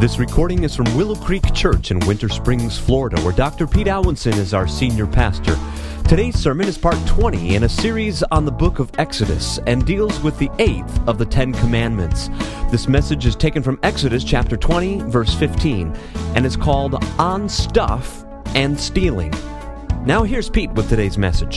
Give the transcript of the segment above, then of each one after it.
This recording is from Willow Creek Church in Winter Springs, Florida, where Dr. Pete Alwinson is our senior pastor. Today's sermon is part 20 in a series on the book of Exodus and deals with the 8th of the 10 Commandments. This message is taken from Exodus chapter 20, verse 15, and is called On Stuff and Stealing. Now here's Pete with today's message.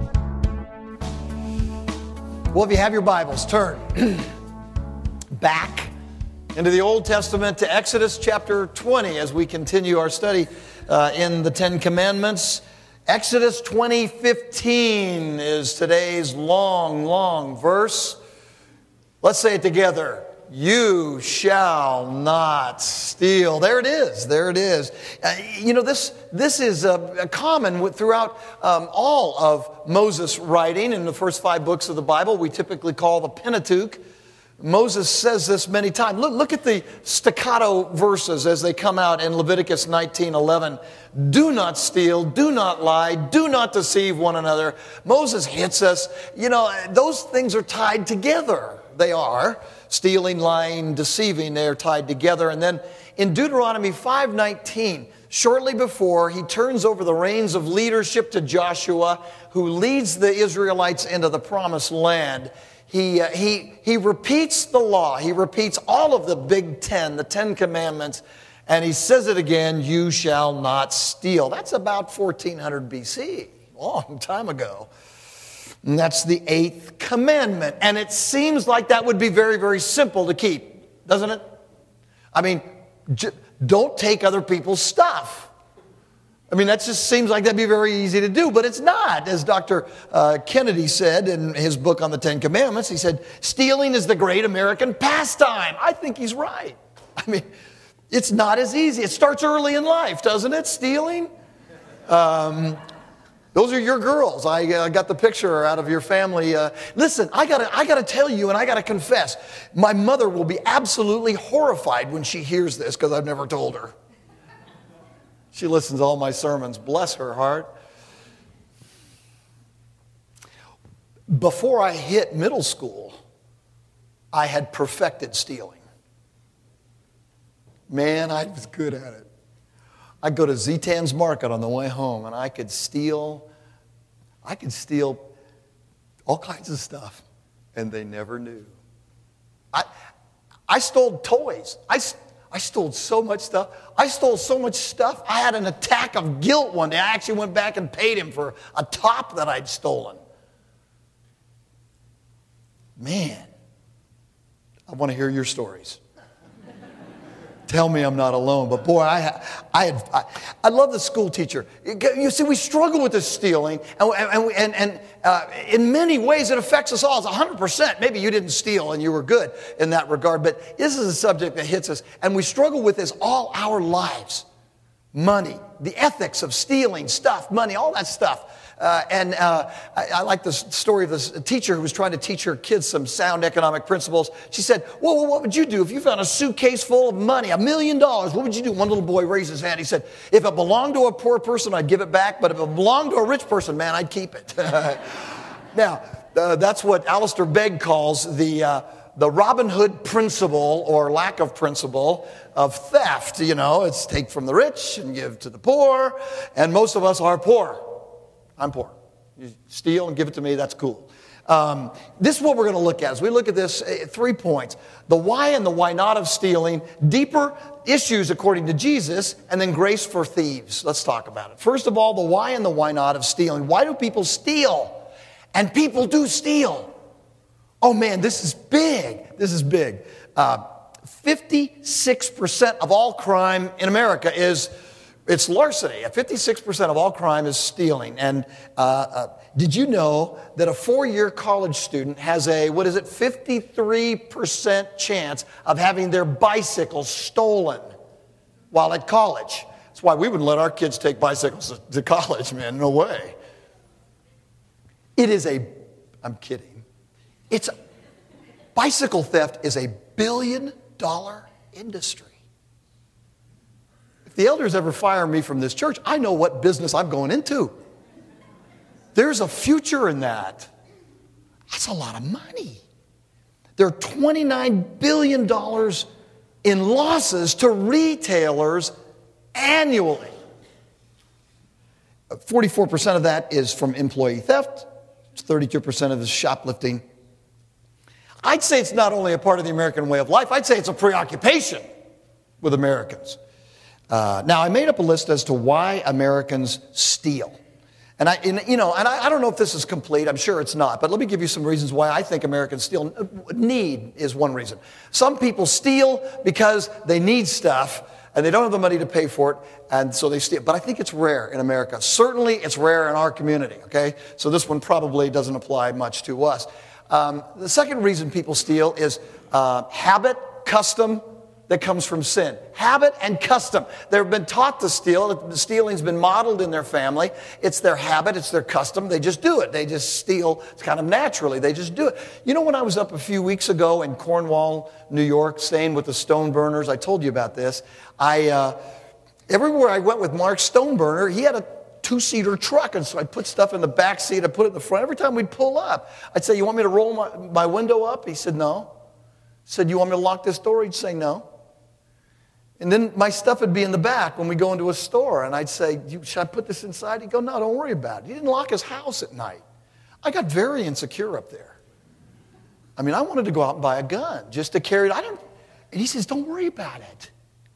Well, if you have your Bibles, turn back into the Old Testament to Exodus chapter 20 as we continue our study in the Ten Commandments. Exodus 20:15 is today's long verse. Let's say it together. You shall not steal. There it is. This is common throughout all of Moses' writing in the first 5 books of the Bible. We typically call the Pentateuch. Moses says this many times. Look at the staccato verses as they come out in Leviticus 19:11. Do not steal, do not lie, do not deceive one another. Moses hits us. Those things are tied together. They are. Stealing, lying, deceiving, they are tied together. And then in Deuteronomy 5:19, shortly before he turns over the reins of leadership to Joshua, who leads the Israelites into the promised land, he repeats the law. He repeats all of the big 10, the 10 commandments, and he says it again, you shall not steal. That's about 1400 BC, a long time ago. And that's the 8th commandment. And it seems like that would be very, very simple to keep, doesn't it? I mean, don't take other people's stuff. I mean, that just seems like that'd be very easy to do, but it's not. As Dr. Kennedy said in his book on the 10 Commandments, he said, stealing is the great American pastime. I think he's right. I mean, it's not as easy. It starts early in life, doesn't it, stealing? Those are your girls. I got the picture out of your family. Listen, I gotta tell you, and I gotta confess, my mother will be absolutely horrified when she hears this, because I've never told her. She listens to all my sermons. Bless her heart. Before I hit middle school, I had perfected stealing. Man, I was good at it. I'd go to Zetan's Market on the way home, and I could steal all kinds of stuff, and they never knew. I stole toys. I stole so much stuff. I had an attack of guilt one day. I actually went back and paid him for a top that I'd stolen. Man, I want to hear your stories. Tell me I'm not alone. But boy, I love the school teacher. You see, we struggle with this stealing, and in many ways it affects us all. It's 100%. Maybe you didn't steal and you were good in that regard, but this is a subject that hits us, and we struggle with this all our lives. Money, the ethics of stealing stuff, money, all that stuff. I like the story of this teacher who was trying to teach her kids some sound economic principles. She said, well, what would you do if you found a suitcase full of money, $1 million? What would you do? One little boy raised his hand. He said, if it belonged to a poor person, I'd give it back. But if it belonged to a rich person, man, I'd keep it. Now, that's what Alistair Begg calls the Robin Hood principle, or lack of principle, of theft. It's take from the rich and give to the poor. And most of us are poor. I'm poor. You steal and give it to me, that's cool. This is what we're going to look at. As we look at this, 3 points. The why and the why not of stealing, deeper issues according to Jesus, and then grace for thieves. Let's talk about it. First of all, the why and the why not of stealing. Why do people steal? And people do steal. Oh man, this is big. 56% of all crime in America it's larceny. 56% of all crime is stealing. And did you know that a 4-year college student has a 53% chance of having their bicycle stolen while at college? That's why we wouldn't let our kids take bicycles to college, man. No way. I'm kidding. Bicycle theft is a $1 billion industry. If the elders ever fire me from this church, I know what business I'm going into. There's a future in that. That's a lot of money. There are $29 billion in losses to retailers annually. 44% of that is from employee theft. 32% of it is shoplifting. I'd say it's not only a part of the American way of life, I'd say it's a preoccupation with Americans. Now, I made up a list as to why Americans steal. And I don't know if this is complete. I'm sure it's not. But let me give you some reasons why I think Americans steal. Need is one reason. Some people steal because they need stuff and they don't have the money to pay for it, and so they steal. But I think it's rare in America. Certainly, it's rare in our community, okay? So this one probably doesn't apply much to us. The second reason people steal is habit, custom, that comes from sin. Habit and custom. They've been taught to steal. The stealing's been modeled in their family. It's their habit. It's their custom. They just do it. They just steal kind of naturally. They just do it. You know, when I was up a few weeks ago in Cornwall, New York, staying with the Stoneburners, I told you about this. Everywhere I went with Mark Stoneburner, he had a two-seater truck, and so I'd put stuff in the back seat, I'd put it in the front. Every time we'd pull up, I'd say, "You want me to roll my window up?" He said, "No." I said, "You want me to lock this door?" He'd say, "No." And then my stuff would be in the back when we go into a store, and I'd say, "Should I put this inside?" He'd go, "No, don't worry about it." He didn't lock his house at night. I got very insecure up there. I mean, I wanted to go out and buy a gun just to carry it. And he says, "Don't worry about it."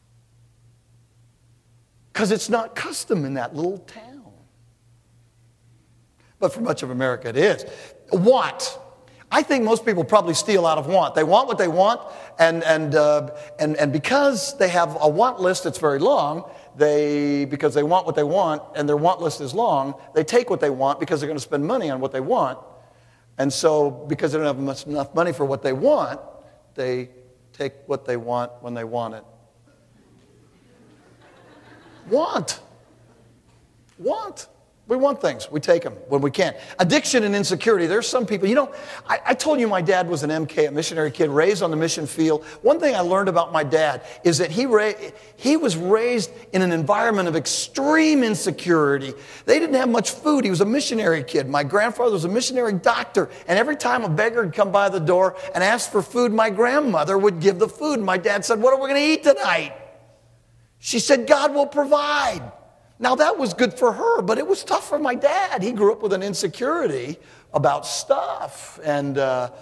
Because it's not custom in that little town. But for much of America, it is. Want. I think most people probably steal out of want. They want what they want, and because they have a want list that's very long, because they want what they want, and their want list is long, they take what they want because they're going to spend money on what they want. And so, because they don't have enough money for what they want, they take what they want when they want it. Want. We want things. We take them when we can. Addiction and insecurity. There's some people, I told you my dad was an MK, a missionary kid, raised on the mission field. One thing I learned about my dad is that he was raised in an environment of extreme insecurity. They didn't have much food. He was a missionary kid. My grandfather was a missionary doctor. And every time a beggar would come by the door and ask for food, my grandmother would give the food. And my dad said, "What are we going to eat tonight?" She said, "God will provide." Now, that was good for her, but it was tough for my dad. He grew up with an insecurity about stuff. And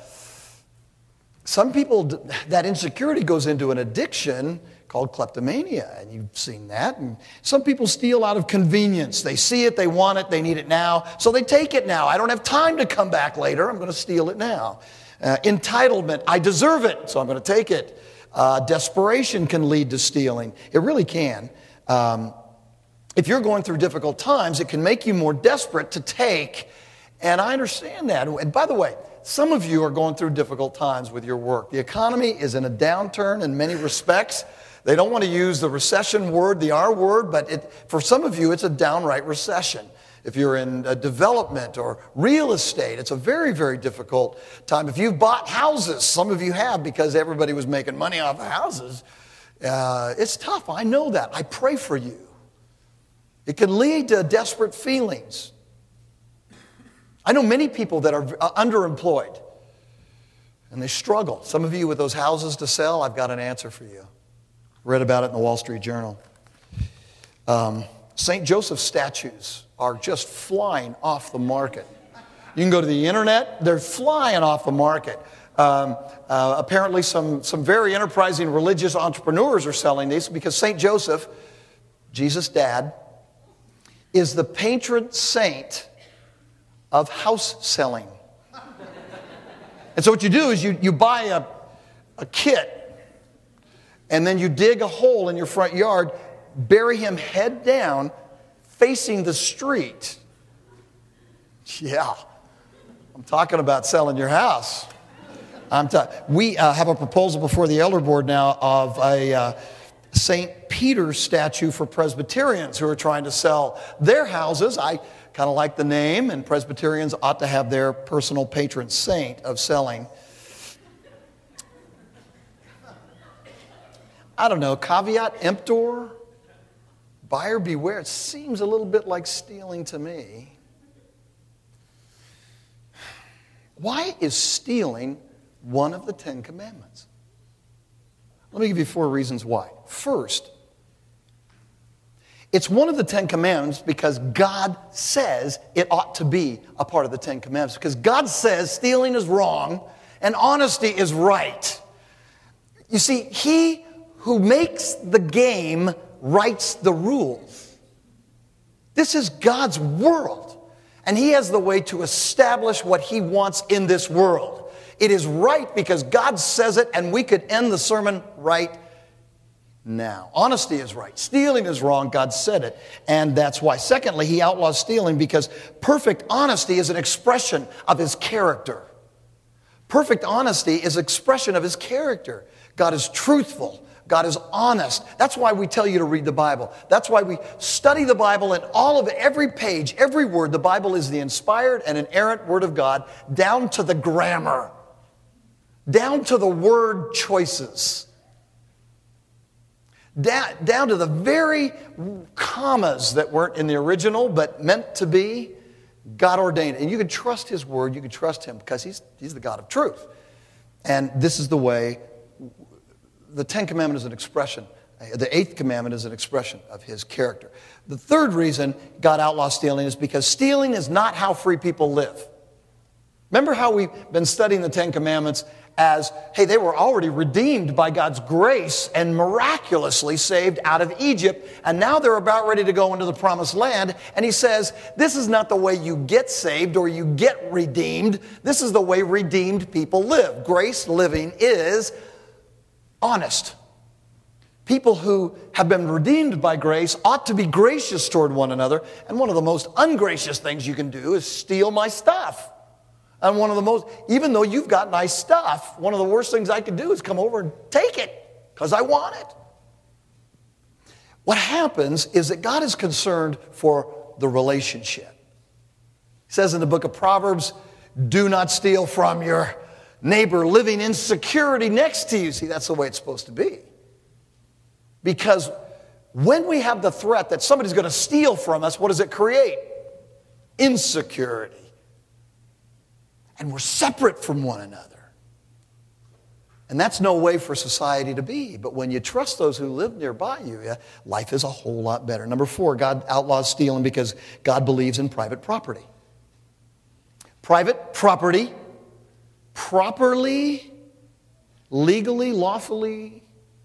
some people, that insecurity goes into an addiction called kleptomania, and you've seen that. And some people steal out of convenience. They see it, they want it, they need it now, so they take it now. I don't have time to come back later. I'm going to steal it now. Entitlement. I deserve it, so I'm going to take it. Desperation can lead to stealing. It really can. If you're going through difficult times, it can make you more desperate to take, and I understand that. And by the way, some of you are going through difficult times with your work. The economy is in a downturn in many respects. They don't want to use the recession word, the R word, but for some of you, it's a downright recession. If you're in development or real estate, it's a very, very difficult time. If you've bought houses, some of you have because everybody was making money off of houses, it's tough. I know that. I pray for you. It can lead to desperate feelings. I know many people that are underemployed, and they struggle. Some of you with those houses to sell, I've got an answer for you. Read about it in the Wall Street Journal. St. Joseph statues are just flying off the market. You can go to the internet, they're flying off the market. Apparently some very enterprising religious entrepreneurs are selling these because St. Joseph, Jesus' dad, is the patron saint of house selling. And so what you do is you buy a kit, and then you dig a hole in your front yard, bury him head down, facing the street. Yeah, I'm talking about selling your house. We have a proposal before the elder board now of a St. Peter's statue for Presbyterians who are trying to sell their houses. I kind of like the name, and Presbyterians ought to have their personal patron saint of selling. I don't know, caveat emptor, buyer beware. It seems a little bit like stealing to me. Why is stealing one of the 10 Commandments? Let me give you 4 reasons why. First, it's one of the 10 commandments because God says it ought to be a part of the 10 commandments. Because God says stealing is wrong and honesty is right. You see, he who makes the game writes the rules. This is God's world, and he has the way to establish what he wants in this world. It is right because God says it, and we could end the sermon right now. Honesty is right. Stealing is wrong. God said it, and that's why. Secondly, he outlaws stealing because perfect honesty is an expression of his character. Perfect honesty is an expression of his character. God is truthful. God is honest. That's why we tell you to read the Bible. That's why we study the Bible, and all of it, every page, every word. The Bible is the inspired and inerrant Word of God, down to the grammar, down to the word choices, down to the very commas that weren't in the original but meant to be. God ordained it. And you can trust his word. You can trust him because he's the God of truth. And this is the way. The 10 Commandments is an expression. The 8th commandment is an expression of his character. The third reason God outlaws stealing is because stealing is not how free people live. Remember how we've been studying the 10 Commandments as, hey, they were already redeemed by God's grace and miraculously saved out of Egypt, and now they're about ready to go into the promised land, and he says, this is not the way you get saved or you get redeemed. This is the way redeemed people live. Grace living is honest. People who have been redeemed by grace ought to be gracious toward one another, and one of the most ungracious things you can do is steal my stuff. And one of the most, even though you've got nice stuff, one of the worst things I could do is come over and take it because I want it. What happens is that God is concerned for the relationship. He says in the book of Proverbs, do not steal from your neighbor living in security next to you. See, that's the way it's supposed to be. Because when we have the threat that somebody's going to steal from us, what does it create? Insecurity. And we're separate from one another. And that's no way for society to be. But when you trust those who live nearby you, life is a whole lot better. Number 4, God outlaws stealing because God believes in private property. Private property, properly, legally, lawfully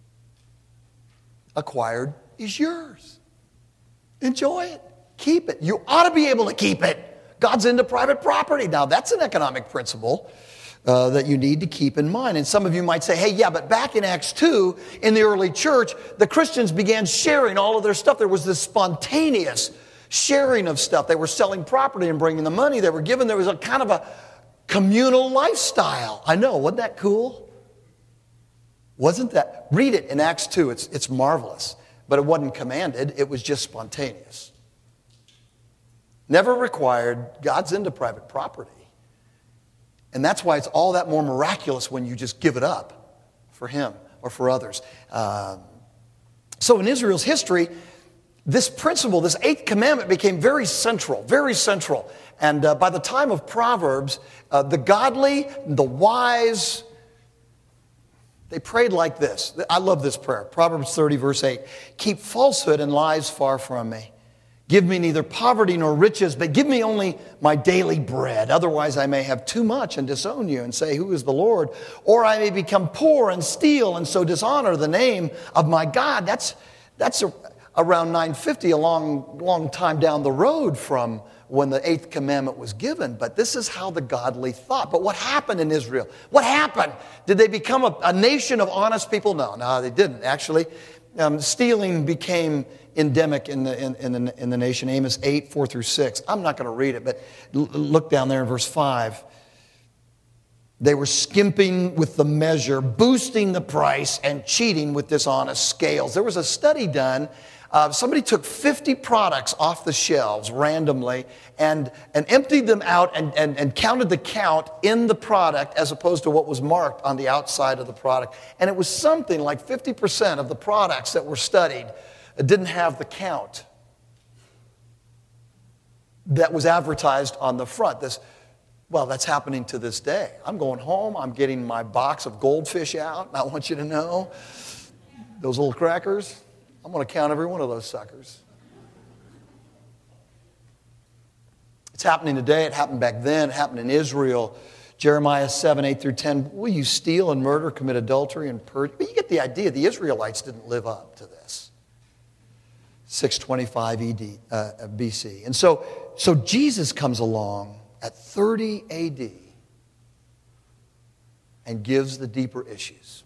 acquired, is yours. Enjoy it. Keep it. You ought to be able to keep it. God's into private property. Now, that's an economic principle that you need to keep in mind. And some of you might say, hey, yeah, but back in Acts 2, in the early church, the Christians began sharing all of their stuff. There was this spontaneous sharing of stuff. They were selling property and bringing the money they were given. There was a kind of a communal lifestyle. I know, wasn't that cool? Wasn't that? Read it in Acts 2. It's marvelous. But it wasn't commanded. It was just spontaneous. Never required. God's into private property. And that's why it's all that more miraculous when you just give it up for him or for others. So in Israel's history, this principle, this 8th commandment became very central, very central. And by the time of Proverbs, the godly, the wise, they prayed like this. I love this prayer. Proverbs 30, verse 8. Keep falsehood and lies far from me. Give me neither poverty nor riches, but give me only my daily bread. Otherwise I may have too much and disown you and say, who is the Lord? Or I may become poor and steal and so dishonor the name of my God. That's around 950, a long time down the road from when the 8th commandment was given. But this is how the godly thought. But what happened in Israel? What happened? Did they become a nation of honest people? No, they didn't. Actually, stealing became endemic in the nation. Amos 8, 4 through 6. I'm not going to read it, but look down there in verse 5. They were skimping with the measure, boosting the price, and cheating with dishonest scales. There was a study done. Somebody took 50 products off the shelves randomly and emptied them out and counted the count in the product as opposed to what was marked on the outside of the product. And it was something like 50% of the products that were studied didn't have the count that was advertised on the front. Well, that's happening to this day. I'm going home. I'm getting my box of goldfish out. And I want you to know, those little crackers, I'm going to count every one of those suckers. It's happening today. It happened back then. It happened in Israel. Jeremiah 7, 8 through 10. Will you steal and murder, commit adultery, and perjure? But you get the idea. The Israelites didn't live up to this. 625 BC. And so Jesus comes along at 30 AD and gives the deeper issues.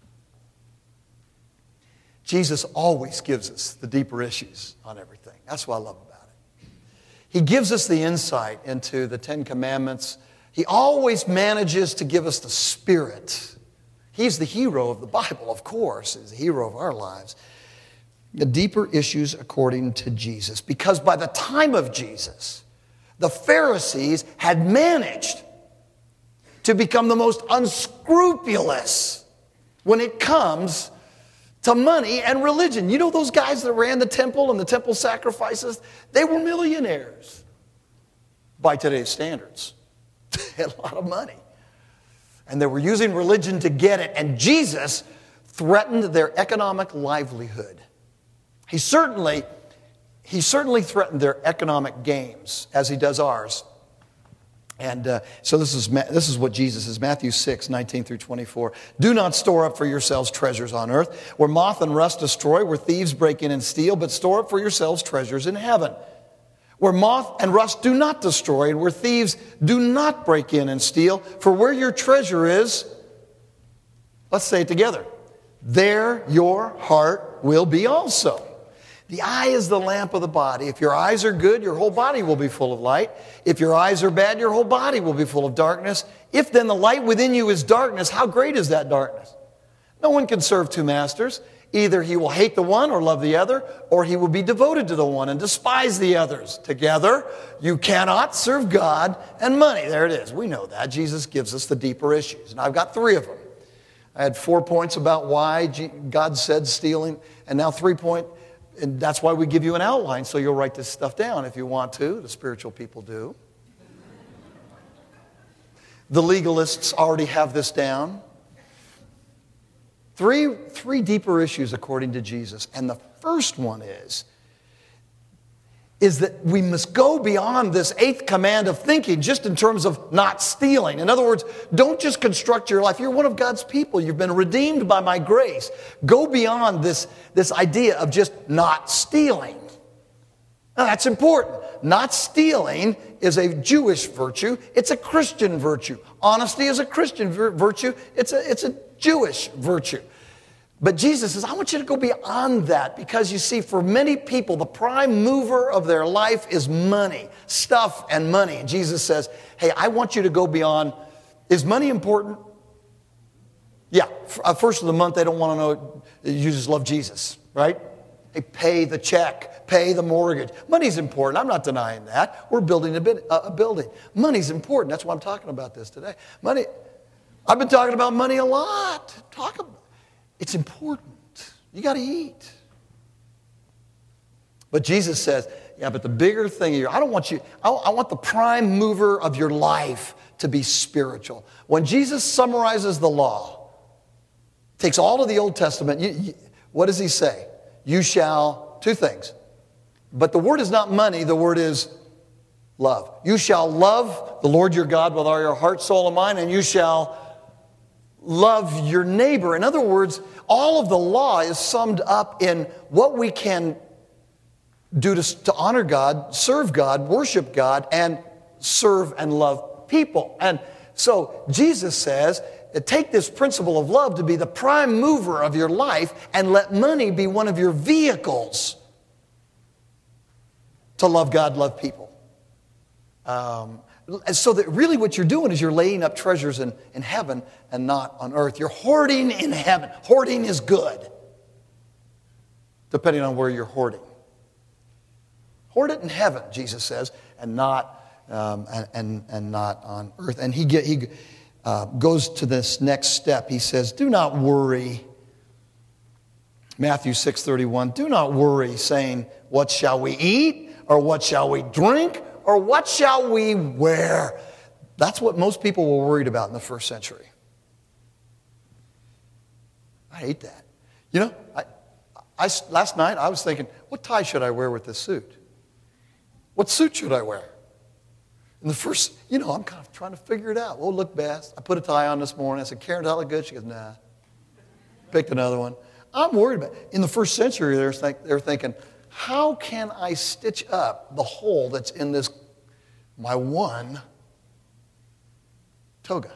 Jesus always gives us the deeper issues on everything. That's what I love about it. He gives us the insight into the Ten Commandments. He always manages to give us the Spirit. He's the hero of the Bible, of course. He's the hero of our lives. The deeper issues according to Jesus. Because by the time of Jesus, the Pharisees had managed to become the most unscrupulous when it comes to money and religion. You know those guys that ran the temple and the temple sacrifices? They were millionaires by today's standards. They had a lot of money. And they were using religion to get it. And Jesus threatened their economic livelihood. He certainly threatened their economic gains as he does ours. And so this is what Jesus says, Matthew 6, 19 through 24. Do not store up for yourselves treasures on earth, where moth and rust destroy, where thieves break in and steal, but store up for yourselves treasures in heaven, where moth and rust do not destroy, and where thieves do not break in and steal. For where your treasure is, let's say it together, there your heart will be also. The eye is the lamp of the body. If your eyes are good, your whole body will be full of light. If your eyes are bad, your whole body will be full of darkness. If then the light within you is darkness, how great is that darkness? No one can serve two masters. Either he will hate the one or love the other, or he will be devoted to the one and despise the others. Together, you cannot serve God and money. There it is. We know that. Jesus gives us the deeper issues. And I've got 3 of them. I had 4 points about why God said stealing, and now 3 points. And that's why we give you an outline, so you'll write this stuff down if you want to. The spiritual people do. The legalists already have this down. Three deeper issues according to Jesus. And the first one is that we must go beyond this 8th command of thinking just in terms of not stealing. In other words, don't just construct your life. You're one of God's people. You've been redeemed by my grace. Go beyond this idea of just not stealing. Now, that's important. Not stealing is a Jewish virtue. It's a Christian virtue. Honesty is a Christian virtue. It's a Jewish virtue. But Jesus says, I want you to go beyond that, because you see, for many people, the prime mover of their life is money, stuff and money. And Jesus says, hey, I want you to go beyond. Is money important? Yeah. First of the month, they don't want to know you just love Jesus, right? Hey, pay the check, pay the mortgage. Money's important. I'm not denying that. We're building a building. Money's important. That's why I'm talking about this today. Money. I've been talking about money a lot. It's important. You got to eat. But Jesus says, yeah, but the bigger thing, I want the prime mover of your life to be spiritual. When Jesus summarizes the law, takes all of the Old Testament, what does he say? You shall, 2 things. But the word is not money, the word is love. You shall love the Lord your God with all your heart, soul, and mind, and you shall love your neighbor. In other words, all of the law is summed up in what we can do to honor God, serve God, worship God, and serve and love people. And so Jesus says, take this principle of love to be the prime mover of your life, and let money be one of your vehicles to love God, love people. And so that really what you're doing is you're laying up treasures in heaven and not on earth. You're hoarding in heaven. Hoarding is good, depending on where you're hoarding. Hoard it in heaven, Jesus says, and not not on earth. And he goes to this next step. He says, "Do not worry." Matthew 6:31. Do not worry, saying, "What shall we eat? Or what shall we drink? Or what shall we wear?" That's what most people were worried about in the first century. I hate that. You know, last night I was thinking, what tie should I wear with this suit? What suit should I wear? And the first, I'm kind of trying to figure it out. What will look best? I put a tie on this morning. I said, Karen, does that look good? She goes, nah. Picked another one. I'm worried about it. In the first century, they're thinking, how can I stitch up the hole that's in my one toga?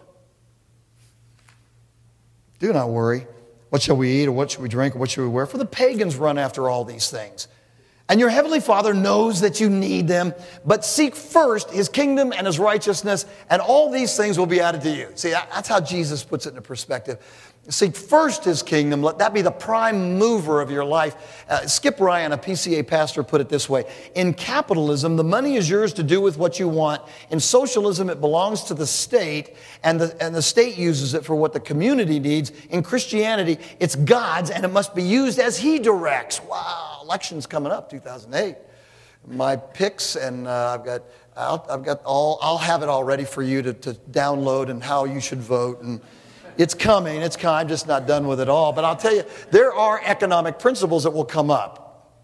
Do not worry. What shall we eat, or what shall we drink, or what shall we wear? For the pagans run after all these things. And your heavenly Father knows that you need them, but seek first his kingdom and his righteousness, and all these things will be added to you. See, that's how Jesus puts it into perspective. Seek first his kingdom. Let that be the prime mover of your life. Skip Ryan, a PCA pastor, put it this way. In capitalism, the money is yours to do with what you want. In socialism, it belongs to the state, and the state uses it for what the community needs. In Christianity, it's God's, and it must be used as he directs. Wow, election's coming up, 2008. My picks, and I'll have it all ready for you to download and how you should vote. And it's coming. I'm just not done with it all. But I'll tell you, there are economic principles that will come up.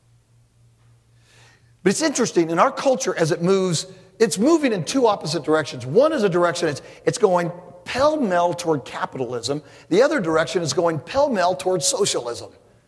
But it's interesting. In our culture, as it moves, it's moving in two opposite directions. One is a direction, it's going pell-mell toward capitalism. The other direction is going pell-mell toward socialism.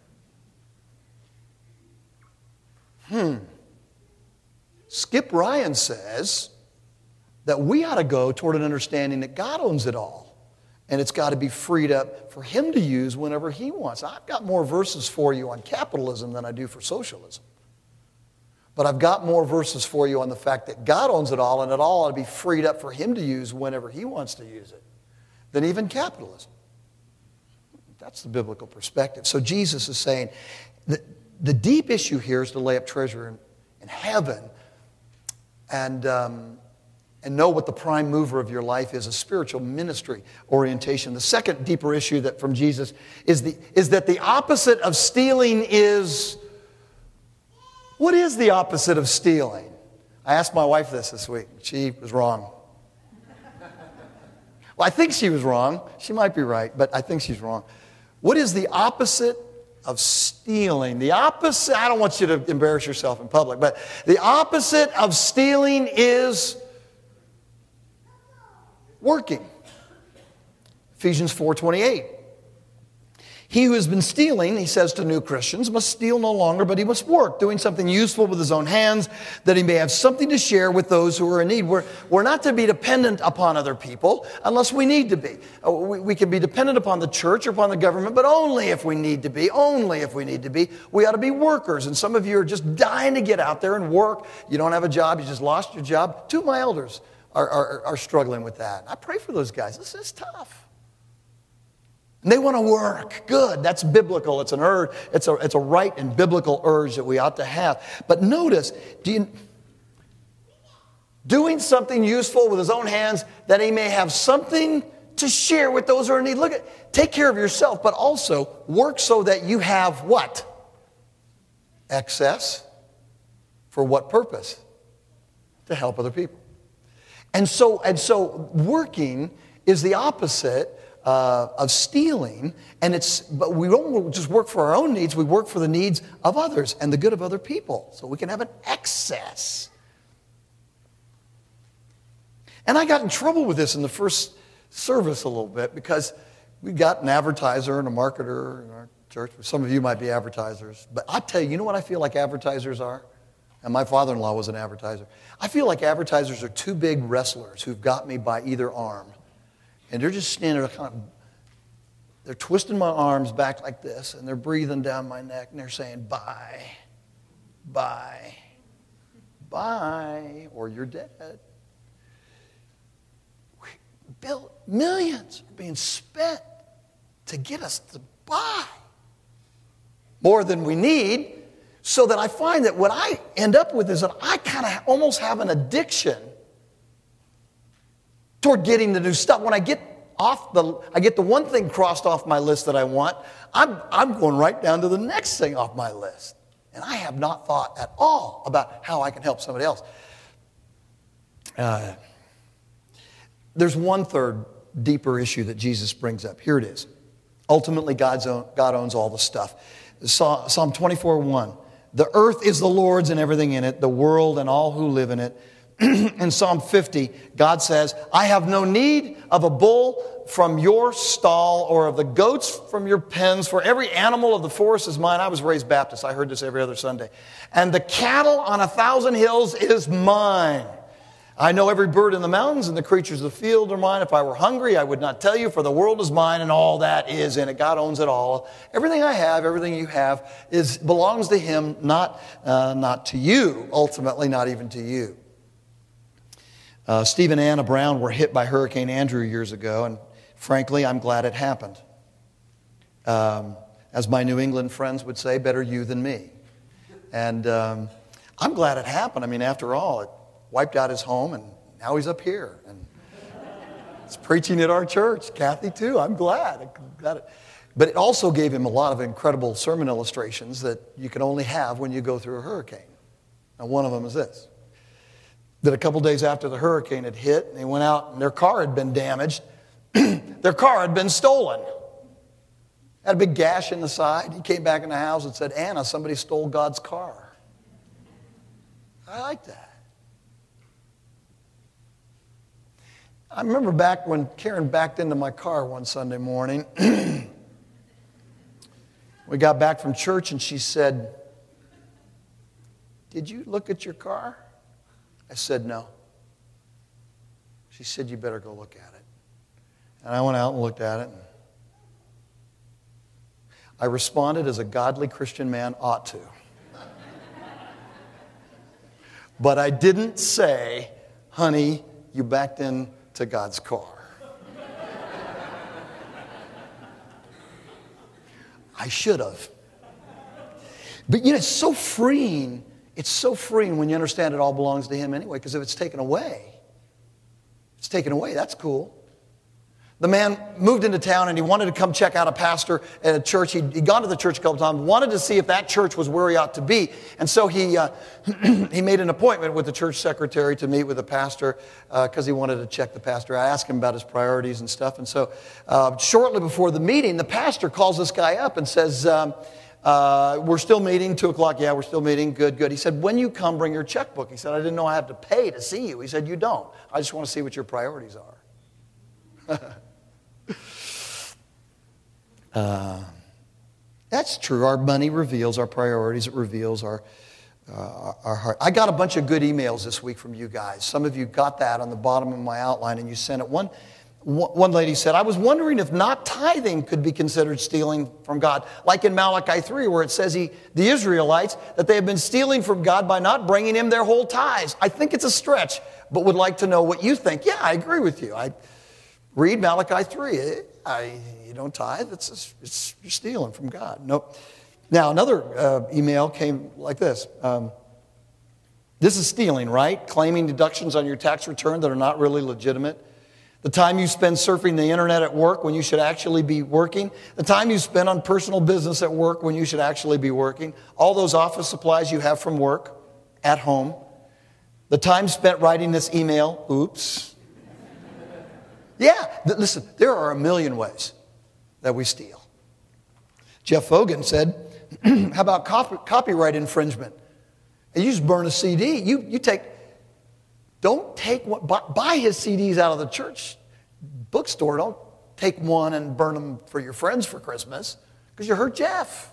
Skip Ryan says that we ought to go toward an understanding that God owns it all. And it's got to be freed up for him to use whenever he wants. I've got more verses for you on capitalism than I do for socialism. But I've got more verses for you on the fact that God owns it all, and it all ought to be freed up for him to use whenever he wants to use it, than even capitalism. That's the biblical perspective. So Jesus is saying that the deep issue here is to lay up treasure in heaven and know what the prime mover of your life is, a spiritual ministry orientation. The second deeper issue that from Jesus is that the opposite of stealing is, what is the opposite of stealing? I asked my wife this week. She was wrong. Well, I think she was wrong. She might be right, but I think she's wrong. What is the opposite of stealing? The opposite, I don't want you to embarrass yourself in public, but the opposite of stealing is working. Ephesians 4:28. He who has been stealing, he says to new Christians, must steal no longer, but he must work, doing something useful with his own hands, that he may have something to share with those who are in need. We're not to be dependent upon other people unless we need to be. We can be dependent upon the church or upon the government, but only if we need to be. Only if we need to be. We ought to be workers. And some of you are just dying to get out there and work. You don't have a job. You just lost your job. Two of my elders are struggling with that. I pray for those guys. This is tough. And they want to work. Good. That's biblical. It's an urge. It's a right and biblical urge that we ought to have. But notice, doing something useful with his own hands that he may have something to share with those who are in need. Take care of yourself, but also work so that you have what? Excess. For what purpose? To help other people. And so working is the opposite of stealing, but we don't just work for our own needs, we work for the needs of others and the good of other people, so we can have an excess. And I got in trouble with this in the first service a little bit because we got an advertiser and a marketer in our church. Some of you might be advertisers, but I tell you, you know what I feel like advertisers are? And my father-in-law was an advertiser. I feel like advertisers are two big wrestlers who've got me by either arm. And they're just standing there they're twisting my arms back like this, and they're breathing down my neck, and they're saying, buy, buy, buy, or you're dead. Millions are being spent to get us to buy more than we need, so that I find that what I end up with is that I kind of almost have an addiction toward getting the new stuff. When I get the one thing crossed off my list that I want, I'm going right down to the next thing off my list. And I have not thought at all about how I can help somebody else. There's one third deeper issue that Jesus brings up. Here it is. Ultimately, God owns all the stuff. Psalm 24:1. The earth is the Lord's and everything in it, the world and all who live in it. In Psalm 50, God says, I have no need of a bull from your stall or of the goats from your pens, for every animal of the forest is mine. I was raised Baptist. I heard this every other Sunday. And the cattle on 1,000 hills is mine. I know every bird in the mountains and the creatures of the field are mine. If I were hungry, I would not tell you, for the world is mine and all that is in it. God owns it all. Everything I have, everything you have, belongs to Him, not to you, ultimately, not even to you. Steve and Anna Brown were hit by Hurricane Andrew years ago, and frankly, I'm glad it happened. As my New England friends would say, better you than me. And I'm glad it happened. I mean, after all, it wiped out his home, and now he's up here. And he's preaching at our church. Kathy, too. I'm glad. But it also gave him a lot of incredible sermon illustrations that you can only have when you go through a hurricane. Now, one of them is this. That a couple days after the hurricane had hit, and they went out, and their car had been damaged. Their car had been stolen. Had a big gash in the side. He came back in the house and said, Anna, somebody stole God's car. I like that. I remember back when Karen backed into my car one Sunday morning. We got back from church and she said, did you look at your car? I said, no. She said, you better go look at it. And I went out and looked at it. And I responded as a godly Christian man ought to. But I didn't say, honey, you backed into God's car. I should have. But it's so freeing. It's so freeing when you understand it all belongs to Him anyway, because if it's taken away, that's cool. The man moved into town and he wanted to come check out a pastor at a church. He'd gone to the church a couple times, wanted to see if that church was where he ought to be. And so he made an appointment with the church secretary to meet with the pastor because he wanted to check the pastor. I asked him about his priorities and stuff. And so shortly before the meeting, the pastor calls this guy up and says, we're still meeting, 2 o'clock. Yeah, we're still meeting. Good. He said, when you come, bring your checkbook. He said, I didn't know I have to pay to see you. He said, you don't. I just want to see what your priorities are. That's true. Our money reveals our priorities. It reveals our heart. I got a bunch of good emails this week from you guys. Some of you got that on the bottom of my outline and you sent it. One lady said, I was wondering if not tithing could be considered stealing from God. Like in Malachi 3 where it says the Israelites, that they have been stealing from God by not bringing Him their whole tithes. I think it's a stretch, but would like to know what you think. Yeah, I agree with you. I read Malachi 3. You don't tithe, you're stealing from God. Nope. Now, another email came like this. This is stealing, right? Claiming deductions on your tax return that are not really legitimate. The time you spend surfing the internet at work when you should actually be working. The time you spend on personal business at work when you should actually be working. All those office supplies you have from work at home. The time spent writing this email. Oops. Yeah, listen, there are a million ways that we steal. Jeff Fogan said, how about copyright infringement? And you just burn a CD. Don't take one, buy his CDs out of the church bookstore. Don't take one and burn them for your friends for Christmas because you hurt Jeff.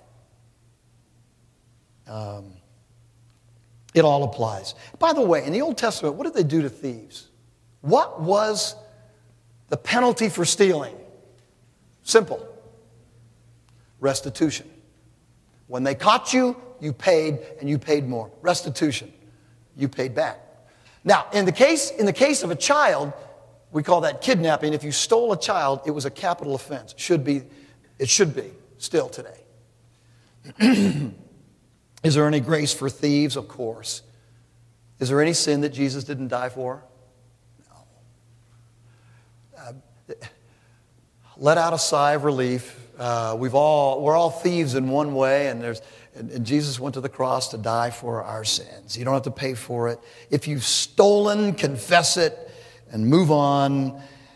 It all applies. By the way, in the Old Testament, what did they do to thieves? What was the penalty for stealing? Simple. Restitution. When they caught you, you paid, and you paid more. Restitution. You paid back. Now, in the case of a child, we call that kidnapping. If you stole a child, it was a capital offense. It should be still today. Is there any grace for thieves? Of course. Is there any sin that Jesus didn't die for? No. Let out a sigh of relief. We're all thieves in one way, and Jesus went to the cross to die for our sins. You don't have to pay for it. If you've stolen, confess it. and move on.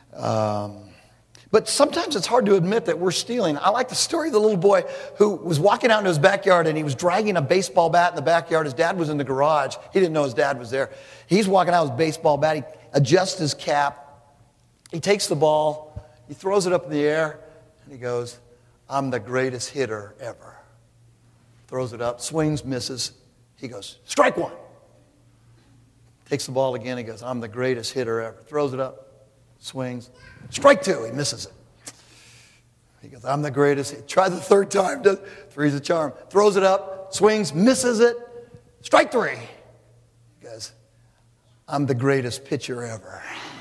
But sometimes it's hard to admit that we're stealing. I like the story of the little boy who was walking out into his backyard and he was dragging a baseball bat in the backyard. His dad was in the garage. He didn't know his dad was there. He's walking out with his baseball bat. He adjusts his cap. He takes the ball. He throws it up in the air and he goes, "I'm the greatest hitter ever." Throws it up, swings, misses. He goes, "Strike one." Takes the ball again. He goes, "I'm the greatest hitter ever." Throws it up. Swings. Strike two. He misses it. He goes, "I'm the greatest." Try the third time. Three's a charm. Throws it up. Swings. Misses it. Strike three. He goes, "I'm the greatest pitcher ever."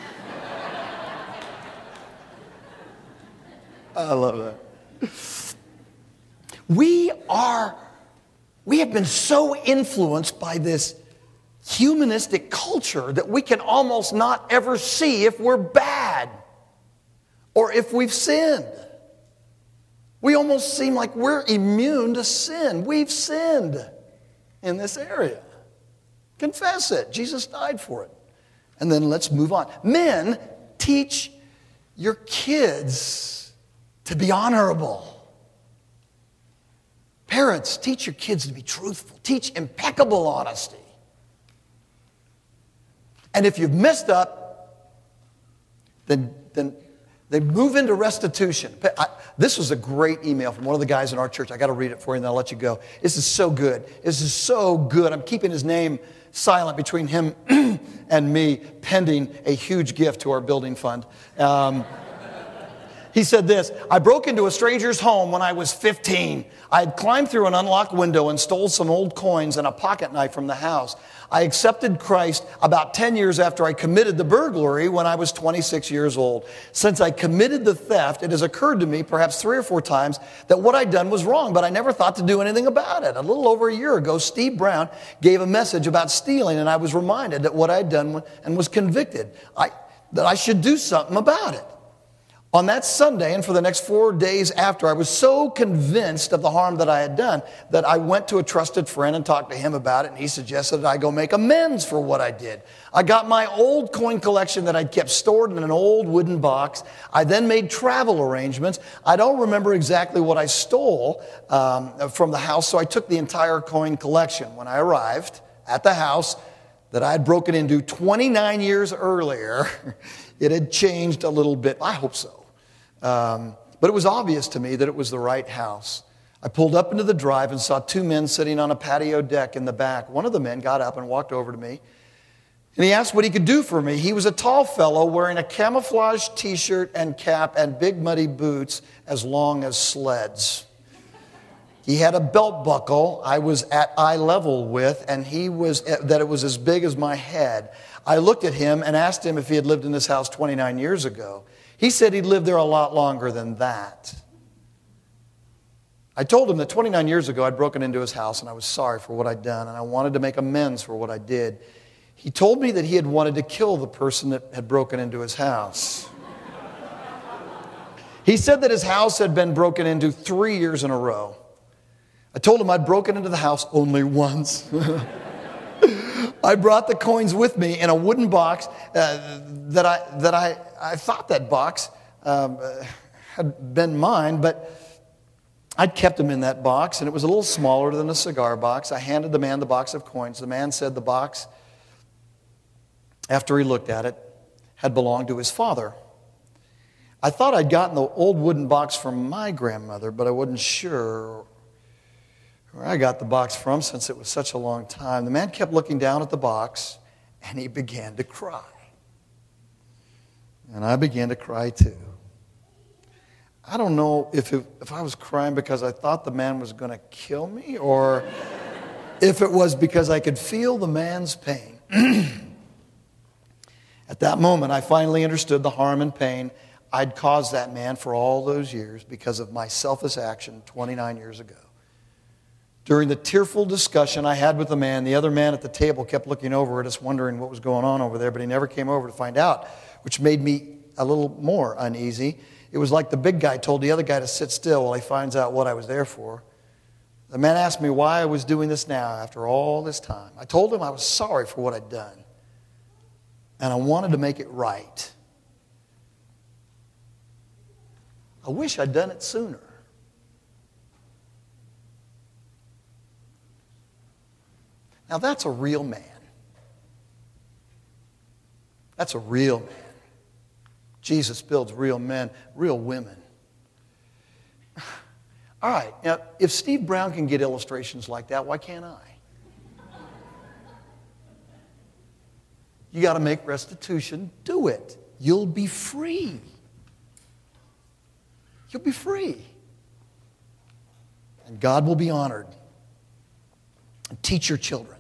I love that. We have been so influenced by this humanistic culture that we can almost not ever see if we're bad or if we've sinned. We almost seem like we're immune to sin. We've sinned in this area. Confess it. Jesus died for it. And then let's move on. Men, teach your kids to be honorable. Parents, teach your kids to be truthful. Teach impeccable honesty. And if you've messed up, then move into restitution. This was a great email from one of the guys in our church. I got to read it for you and then I'll let you go. This is so good. This is so good. I'm keeping his name silent between him and me, pending a huge gift to our building fund. He said this: "I broke into a stranger's home when I was 15. I had climbed through an unlocked window and stole some old coins and a pocket knife from the house. I accepted Christ about 10 years after I committed the burglary when I was 26 years old. Since I committed the theft, it has occurred to me perhaps 3 or 4 times that what I'd done was wrong, but I never thought to do anything about it. A little over a year ago, Steve Brown gave a message about stealing, and I was reminded that what I'd done and was convicted, that I should do something about it. On that Sunday and for the next 4 days after, I was so convinced of the harm that I had done that I went to a trusted friend and talked to him about it, and he suggested that I go make amends for what I did. I got my old coin collection that I'd kept stored in an old wooden box. I then made travel arrangements. I don't remember exactly what I stole from the house, so I took the entire coin collection. When I arrived at the house that I had broken into 29 years earlier, it had changed a little bit. I hope so. But it was obvious to me that it was the right house. I pulled up into the drive and saw 2 men sitting on a patio deck in the back. One of the men got up and walked over to me, and he asked what he could do for me. He was a tall fellow wearing a camouflage t-shirt and cap and big muddy boots as long as sleds. He had a belt buckle I was at eye level with, and it was as big as my head. I looked at him and asked him if he had lived in this house 29 years ago. He said he'd lived there a lot longer than that. I told him that 29 years ago I'd broken into his house and I was sorry for what I'd done and I wanted to make amends for what I did. He told me that he had wanted to kill the person that had broken into his house. He said that his house had been broken into 3 years in a row. I told him I'd broken into the house only once. I brought the coins with me in a wooden box that I thought that box had been mine, but I'd kept them in that box, and it was a little smaller than a cigar box. I handed the man the box of coins. The man said the box, after he looked at it, had belonged to his father. I thought I'd gotten the old wooden box from my grandmother, but I wasn't sure where I got the box from since it was such a long time. The man kept looking down at the box, and he began to cry. And I began to cry too. I don't know if I was crying because I thought the man was going to kill me or if it was because I could feel the man's pain. At that moment, I finally understood the harm and pain I'd caused that man for all those years because of my selfish action 29 years ago. During the tearful discussion I had with the man, the other man at the table kept looking over at us, wondering what was going on over there, but he never came over to find out, which made me a little more uneasy. It was like the big guy told the other guy to sit still while he finds out what I was there for. The man asked me why I was doing this now after all this time. I told him I was sorry for what I'd done. And I wanted to make it right. I wish I'd done it sooner. Now that's a real man. That's a real man. Jesus builds real men, real women. All right, now if Steve Brown can get illustrations like that, why can't I? You got to make restitution. Do it. You'll be free. You'll be free. And God will be honored. And teach your children.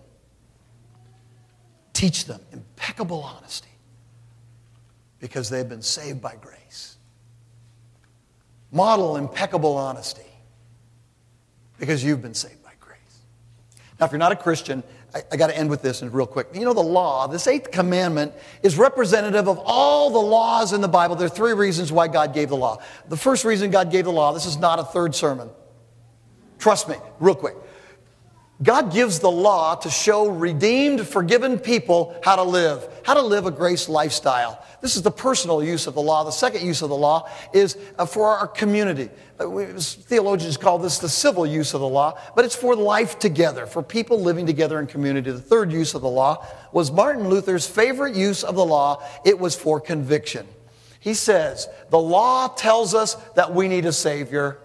Teach them impeccable honesty because they've been saved by grace. Model impeccable honesty because you've been saved by grace. Now, if you're not a Christian, I got to end with this and real quick. You know, the law, this 8th commandment, is representative of all the laws in the Bible. There are 3 reasons why God gave the law. The first reason God gave the law, this is not a third sermon. Trust me, real quick. God gives the law to show redeemed, forgiven people how to live a grace lifestyle. This is the personal use of the law. The second use of the law is for our community. Theologians call this the civil use of the law, but it's for life together, for people living together in community. The third use of the law was Martin Luther's favorite use of the law. It was for conviction. He says, the law tells us that we need a Savior.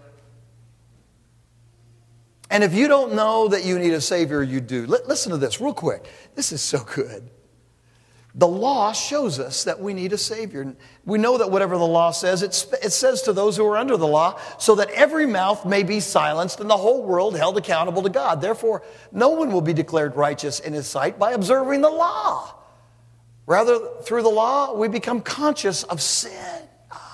And if you don't know that you need a Savior, you do. Listen to this real quick. This is so good. The law shows us that we need a Savior. We know that whatever the law says, it says to those who are under the law, so that every mouth may be silenced and the whole world held accountable to God. Therefore, no one will be declared righteous in His sight by observing the law. Rather, through the law, we become conscious of sin.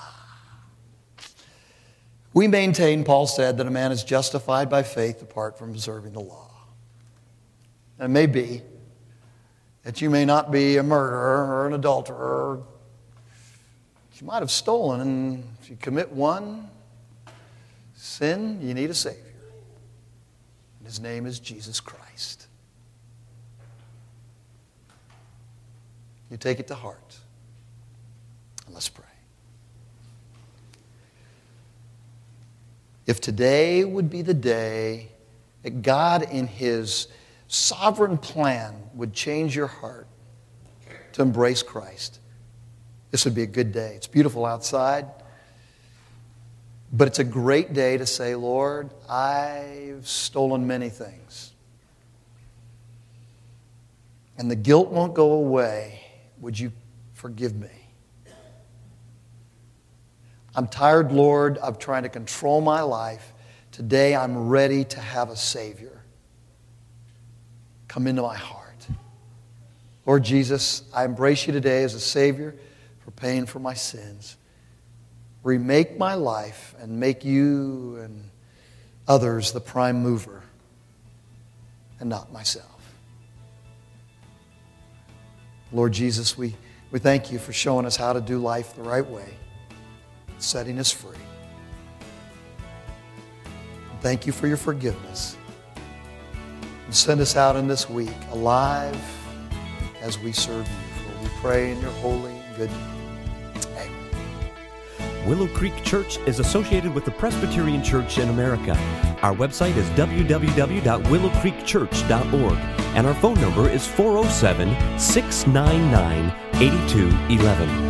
We maintain, Paul said, that a man is justified by faith apart from observing the law. And it may be that you may not be a murderer or an adulterer. You might have stolen, and if you commit one sin, you need a Savior. And His name is Jesus Christ. You take it to heart. And let's pray. If today would be the day that God in His sovereign plan would change your heart to embrace Christ, this would be a good day. It's beautiful outside, but it's a great day to say, Lord, I've stolen many things. And the guilt won't go away. Would you forgive me? I'm tired, Lord, of trying to control my life. Today I'm ready to have a Savior. Come into my heart. Lord Jesus, I embrace you today as a Savior for paying for my sins. Remake my life and make you and others the prime mover and not myself. Lord Jesus, we thank you for showing us how to do life the right way, setting us free. Thank you for your forgiveness. And send us out in this week alive as we serve you. For we pray in your holy and good name. Amen. Willow Creek Church is associated with the Presbyterian Church in America. Our website is www.willowcreekchurch.org and our phone number is 407-699-8211.